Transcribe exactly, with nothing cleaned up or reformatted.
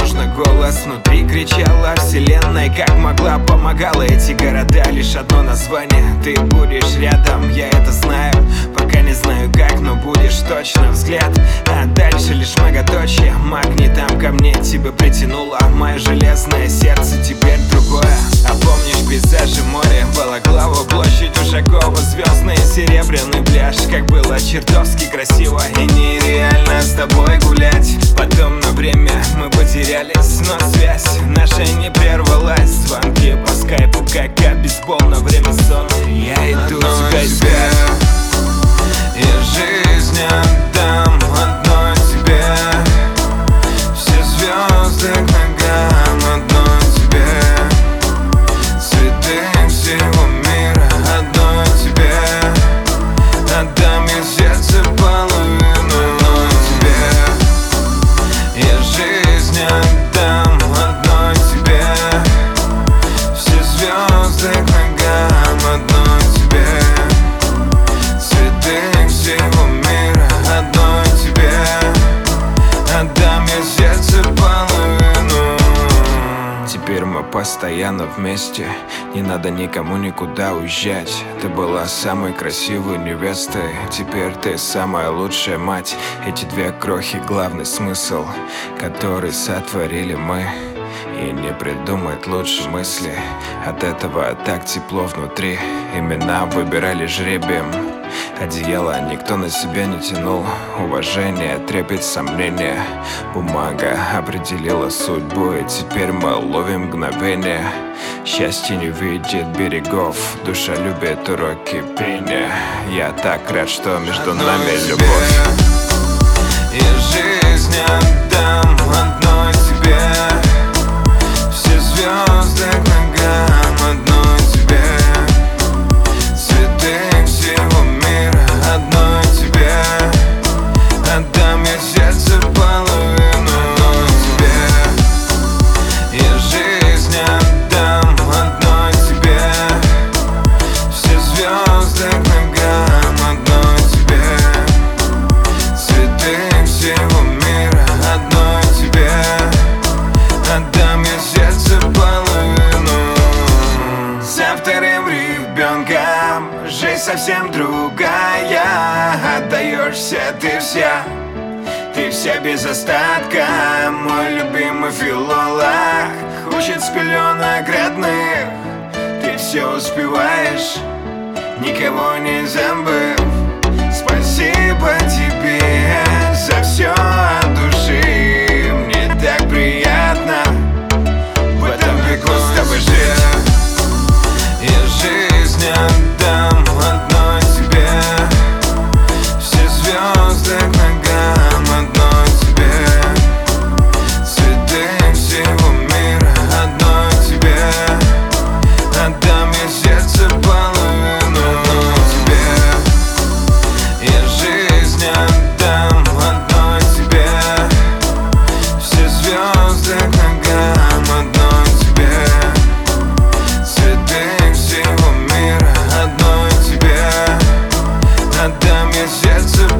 возможно, голос внутри кричала вселенная, как могла, помогала. Эти города лишь одно название. Ты будешь рядом, я это знаю. Пока не знаю как, но будешь точно. Взгляд, а дальше лишь многоточие. Магнитом ко мне тебя притянуло мое железное сердце, теперь другое. А помнишь пейзажи моря, Балаклава, площадь Ушакова, звездный серебряный пляж. Как было чертовски красиво и нереально с тобой гулять. Потом на время мы потерялись, но связь наша не прервалась. Звонки по скайпу, как бейсбол на время сон. Я иду тебя тебе, и жизнь отдам одной тебе. Все звезды к ногам одной тебе. Цветы всего мира одной тебе. Отдам я сердце половину одной тебе. Я жизнь отдам одной тебе. Все звезды к ногам одной тебе. Цветы всего мира одной тебе. Отдам я сердце половину. Теперь мы постоянно вместе, не надо никому никуда уезжать. Ты была самой красивой невестой, теперь ты самая лучшая мать. Эти две крохи — главный смысл, который сотворили мы. И не придумать лучше мысли, от этого так тепло внутри. Имена выбирали жребием, одеяло никто на себя не тянул. Уважение, трепет, сомнения. Бумага определила судьбу, и теперь мы ловим мгновение. Счастье не видит берегов, душа любит уроки пения. Я так рад, что между нами любовь. И жизнь отдам одной тебе. Все звезды к ногам одной тебе. Цветы всего мира одной тебе. Отдам я сердце половину одной тебе. Я жизнь отдам одной тебе. Все звезды к ногам одной тебе. Цветы всего мира одной тебе. Отдам я сердце половину. За вторым ребенком жизнь совсем другая. Отдаешься ты вся, ты вся без остатка. Мой любимый филолог учит с пеленок родных. Ты все успеваешь, никого не забыв. Спасибо тебе за все от души. Мне так приятно в этом веку с тобой жить. Я жизнь отдам одной тебе. Все звезды к ногам одной тебе. Цветы всего мира одной тебе. Отдам я сердце половину одной тебе. Я жизнь отдам одной тебе. Все звезды к ногам одной тебе. Цветы всего мира одной тебе. Отдам я сердце